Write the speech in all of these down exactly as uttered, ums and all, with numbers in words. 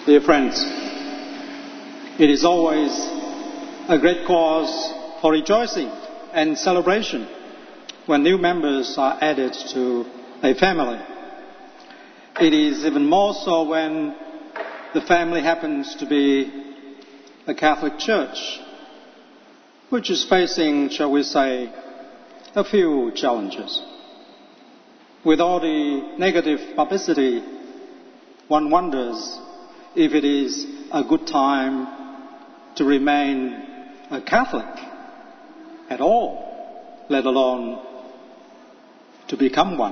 Dear friends, it is always a great cause for rejoicing and celebration when new members are added to a family. It is even more so when the family happens to be a Catholic church, which is facing, shall we say, a few challenges. With all the negative publicity, one wonders if it is a good time to remain a Catholic at all, let alone to become one.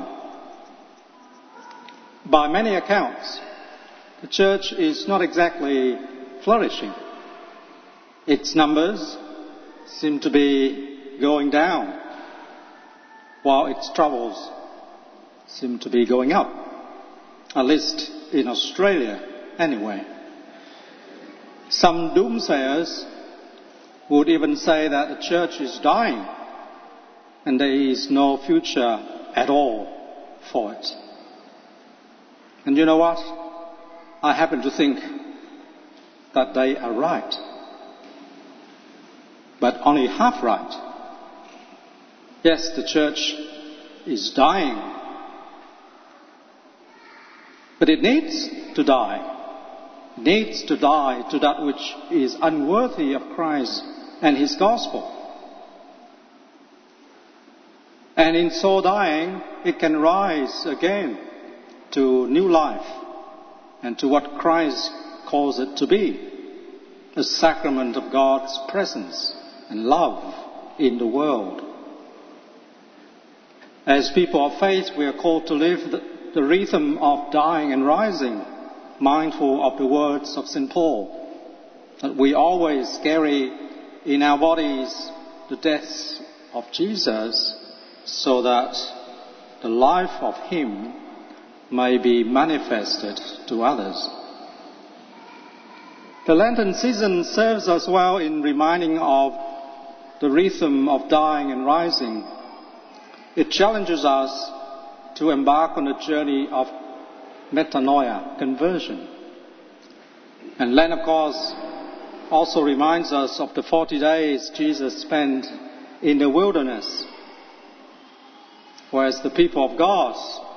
By many accounts, the Church is not exactly flourishing. Its numbers seem to be going down, while its troubles seem to be going up, at least in Australia anyway. Some doomsayers would even say that the Church is dying and there is no future at all for it. And you know what? I happen to think that they are right. But only half right. Yes, the Church is dying. But it needs to die. It needs to die to that which is unworthy of Christ and His gospel. And in so dying, it can rise again to new life and to what Christ calls it to be, a sacrament of God's presence and love in the world. As people of faith, we are called to live the, the rhythm of dying and rising, mindful of the words of Saint Paul, that we always carry in our bodies the death of Jesus, so that the life of Him may be manifested to others. The Lenten season serves us well in reminding of the rhythm of dying and rising. It challenges us to embark on a journey of metanoia, conversion. And Lent, of course, also reminds us of the forty days Jesus spent in the wilderness, whereas the people of God,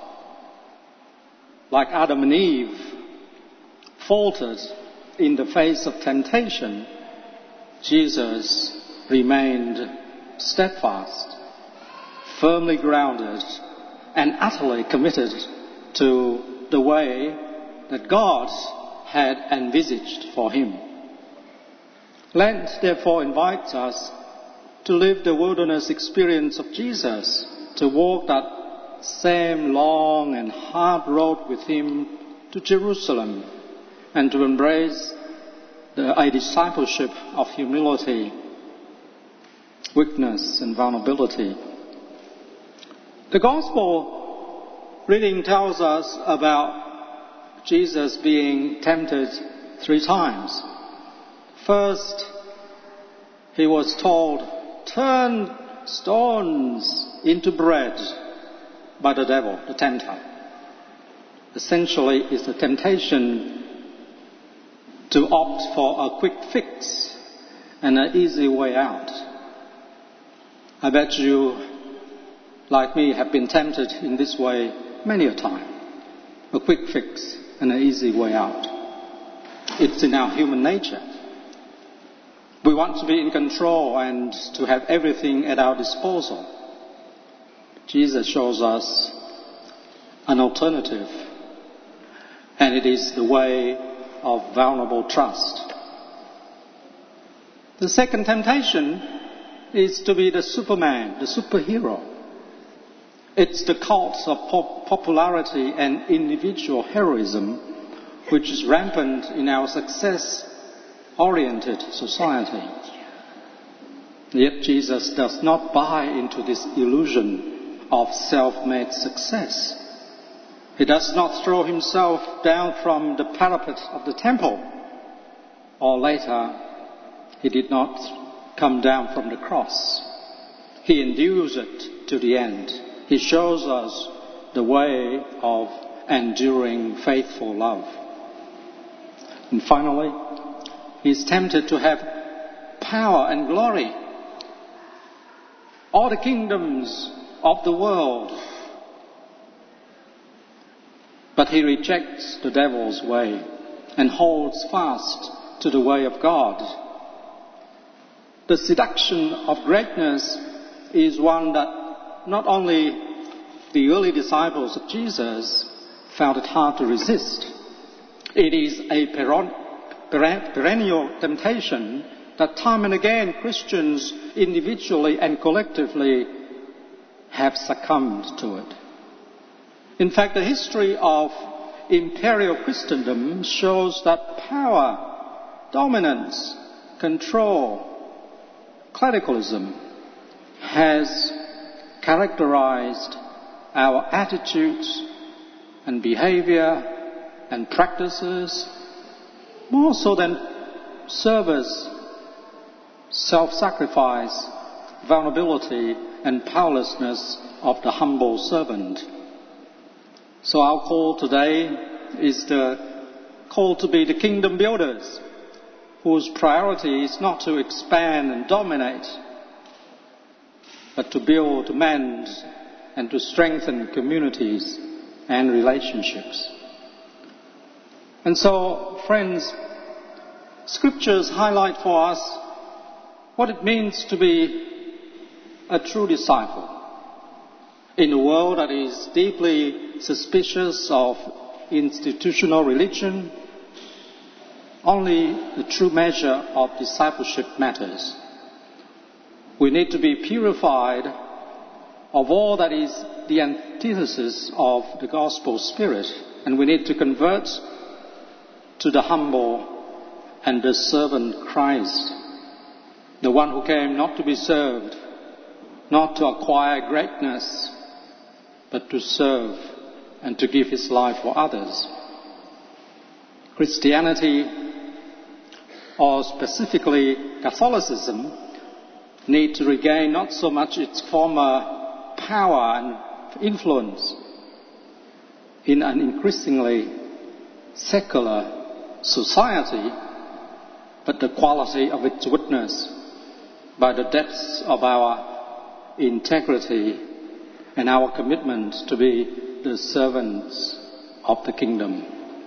like Adam and Eve, faltered in the face of temptation. Jesus remained steadfast, firmly grounded, and utterly committed to the way that God had envisaged for him. Lent, therefore, invites us to live the wilderness experience of Jesus, to walk that same long and hard road with Him to Jerusalem, and to embrace the, a discipleship of humility, weakness, and vulnerability. The Gospel reading tells us about Jesus being tempted three times. First, He was told, "Turn stones into bread," by the devil, the tempter. Essentially, it's the temptation to opt for a quick fix and an easy way out. I bet you, like me, have been tempted in this way many a time. A quick fix and an easy way out. It's in our human nature. We want to be in control and to have everything at our disposal. Jesus shows us an alternative, and it is the way of vulnerable trust. The second temptation is to be the Superman, the superhero. It's the cult of pop- popularity and individual heroism which is rampant in our success-oriented society. Yet Jesus does not buy into this illusion of self-made success. He does not throw himself down from the parapet of the temple, or later, he did not come down from the cross. He endures it to the end. He shows us the way of enduring faithful love. And finally, he is tempted to have power and glory. All the kingdoms of the world. But he rejects the devil's way and holds fast to the way of God. The seduction of greatness is one that not only the early disciples of Jesus found it hard to resist. It is a perennial temptation that time and again Christians individually and collectively have succumbed to it. In fact, the history of imperial Christendom shows that power, dominance, control, clericalism has characterized our attitudes and behavior and practices more so than service, self-sacrifice, vulnerability and powerlessness of the humble servant. So our call today is the call to be the kingdom builders, whose priority is not to expand and dominate, but to build, to mend, and to strengthen communities and relationships. And so, friends, Scriptures highlight for us what it means to be a true disciple. In a world that is deeply suspicious of institutional religion, only the true measure of discipleship matters. We need to be purified of all that is the antithesis of the gospel spirit, and we need to convert to the humble and the servant Christ, the one who came not to be served, not to acquire greatness, but to serve and to give his life for others. Christianity, or specifically Catholicism, need to regain not so much its former power and influence in an increasingly secular society, but the quality of its witness by the depths of our integrity and our commitment to be the servants of the kingdom.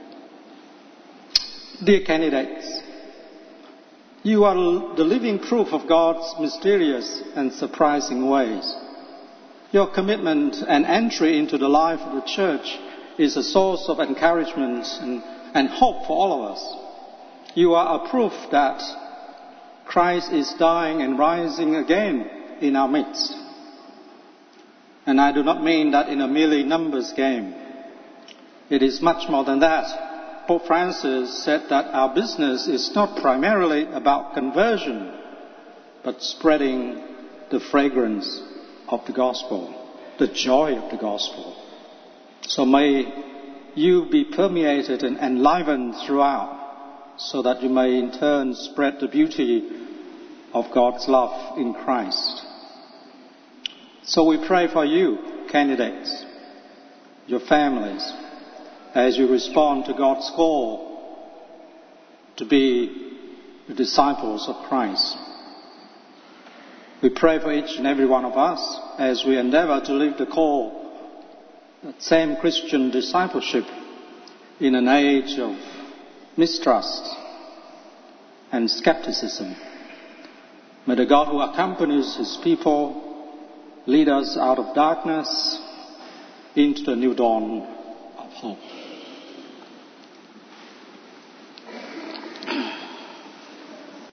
Dear candidates, you are the living proof of God's mysterious and surprising ways. Your commitment and entry into the life of the church is a source of encouragement and, and hope for all of us. You are a proof that Christ is dying and rising again in our midst. And I do not mean that in a merely numbers game. It is much more than that. Pope Francis said that our business is not primarily about conversion, but spreading the fragrance of the gospel, the joy of the gospel. So may you be permeated and enlivened throughout, so that you may in turn spread the beauty of God's love in Christ. So we pray for you, candidates, your families, as you respond to God's call to be the disciples of Christ. We pray for each and every one of us as we endeavor to live the call, that same Christian discipleship in an age of mistrust and skepticism. May the God who accompanies his people lead us out of darkness into the new dawn of hope.